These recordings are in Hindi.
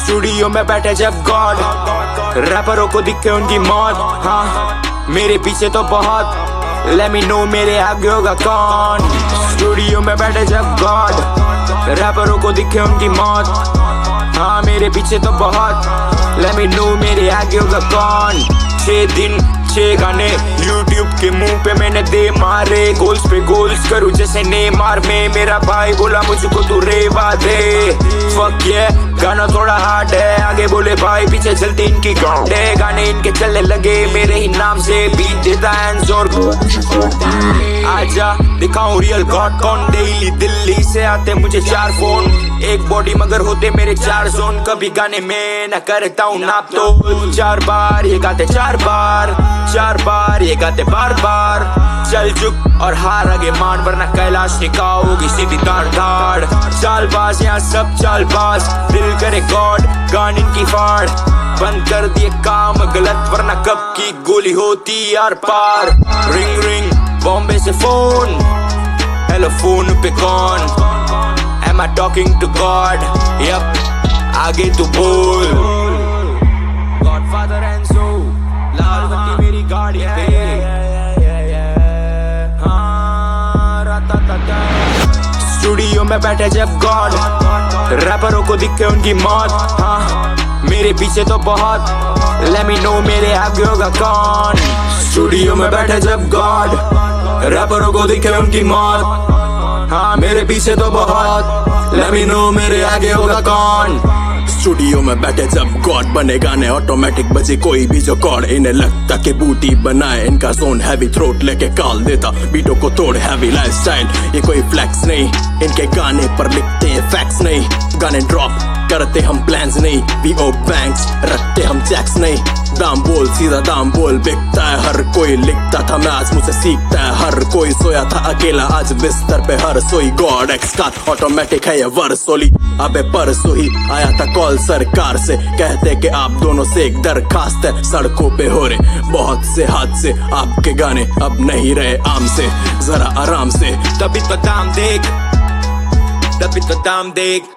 स्टूडियो में बैठे जब गॉड, रैपरों को दिखे उनकी मौत। हाँ मेरे पीछे तो बहुत, लेट मी नो मेरे आगे होगा कौन। स्टूडियो में बैठे जब गॉड, रैपरों को दिखे उनकी मौत। हाँ मेरे पीछे तो बहुत, लेट मी नो मेरे आगे होगा कौन। 6 दिन 6 गाने यूट्यूब के मुंह पे मैंने दे मारे, गोल्स पे गोल्स करूँ जैसे नेमार में। मेरा भाई बोला मुझको तू रेवा दे, फक ये गाना थोड़ा हार्ड है। आगे बोले भाई पीछे चलती इनकी गाउंड है, गाने इनके चलने लगे मेरे ही नाम से। बीट देता हैंड्स और आजा दिखाऊं रियल गॉड कौन। डेली दिल्ली से आते मुझे 4 फोन, एक बॉडी मगर होते मेरे 4 जोन। कभी गाने में न करता हूँ नाप तो 4 बार ये गाते 4 बार, 4 बार ये गाते बार बार। चल चुप और हार आगे मान, वरना कैलाश निकाहोगी सीधी ताड़ ताड़। चालबाज यहाँ सब चालबाज, दिल करे गॉड गान इनकी फाड़। बंद कर दिए काम गलत, वरना कब की गोली होती यार पार। रिंग रिंग बॉम्बे से फोन, हेलो फोन पे कौन। Am I talking to God? Yup, आगे तू बोल। Godfather and so, लाल बत्ती मेरी गाड़ी पे। हाँ राता स्टूडियो में बैठे जब गॉड, रैपरों को दिखे उनकी मौत। हाँ मेरे पीछे तो बहुत, लेट मी नो मेरे आगे होगा कौन। स्टूडियो में बैठे जब गॉड, रैपरों को दिखे उनकी मौत। हाँ मेरे पीछे तो बहुत, लेट मी नो मेरे आगे होगा कौन। स्टूडियो में बैठे जब गॉड, बने गाने ऑटोमेटिक बजे कोई भी जो कॉर्ड। इन्हें लगता कि बूटी बनाए, इनका जोन हैवी थ्रोट लेके काल देता बीटों को तोड़। हैवी लाइफस्टाइल ये कोई फ्लैक्स नहीं, इनके गाने पर लिखते हैं फैक्ट्स नहीं। गाने ड्रॉप करते हम प्लान्स नहीं, वीओ बैंक्स रखते हम चेक्स नहीं। दाम बोल सीधा दाम बोल, बिकता है हर कोई। लिखता था मैं आज मुझसे सीखता है हर कोई। सोया था अकेला आज बिस्तर पे हर सोई। गॉड एक्स का ऑटोमेटिक है ये वर्सोली। अबे परसों ही आया था कॉल सरकार से, कहते कि आप दोनों से एक दरखास्त है। सड़कों पे हो रहे बहुत से हादसे, आपके गाने अब नहीं रहे आम से। जरा आराम से तभी तो दाम देख, तभी तो दाम देख।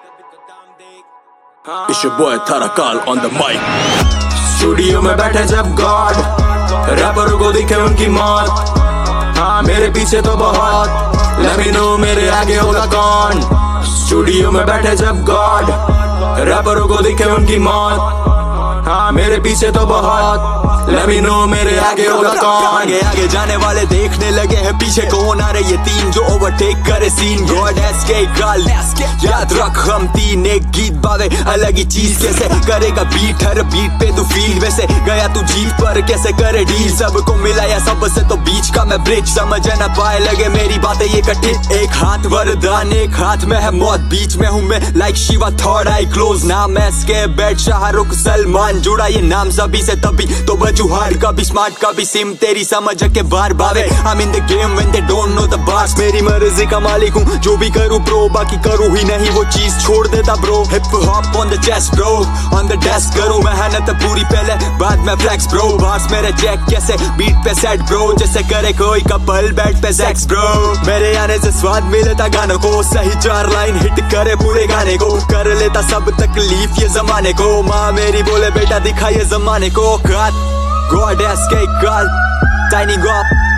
It's your boy Tarakal on the mic। Studio में बैठे जब गॉड, रैपरों को दिखे उनकी मौत। हाँ मेरे पीछे तो बहुत, लेट मी नो मेरे आगे होगा कौन। स्टूडियो में बैठे जब गॉड, रैपरों को दिखे उनकी मौत। हाँ मेरे पीछे तो बहुत, लेट मी नो मेरे आगे होगा कौन। आगे आगे जाने वाले देखने लगे हैं पीछे कौन आ रहे ये 3 जो ओवरटेक करे सीन। गॉड एस्के गाल याद रख हम 3 एक गीत बावे अलग ही चीज। कैसे करेगा बीट हर बीट पे तू फील, वैसे गया तू जीत पर कैसे करे डील। सबको मिला या सबसे तो बीच का मैं ब्रिज, समझ ना पाए लगे मेरी बातें ये कठिन। एक हाथ वरदान एक हाथ में है मौत, बीच में हूँ मैं like Shiva third eye close. नाम एस्के बैट शाहरुख सलमान, जुड़ा ये नाम सभी से तभी तो बचू हार्ड। कभी स्मार्ट कभी सिम तेरी समझ के बार बावे। I'm in the game when they don't know the bars। मेरी मर्जी का मालिक हूँ जो भी करूँ ब्रो, बाकी करूँ ही नहीं वो चीज छोड़ देता bro. Hip hop on the chest bro, on the desk करूँ मेहनत पूरी पहले बाद में फ्लेक्स ब्रो। बार्स मेरे चेक कैसे बीट पे सेट ब्रो, जैसे करे कोई कपल बेड पे सेक्स ब्रो। मेरे आने से स्वाद मिलता गानों को, सही 4 लाइन हिट करे पूरे गाने को। कर लेता सब तकलीफ ये जमाने को, माँ मेरी बोले बेटा दिखा ये जमाने को। God SK God signing off।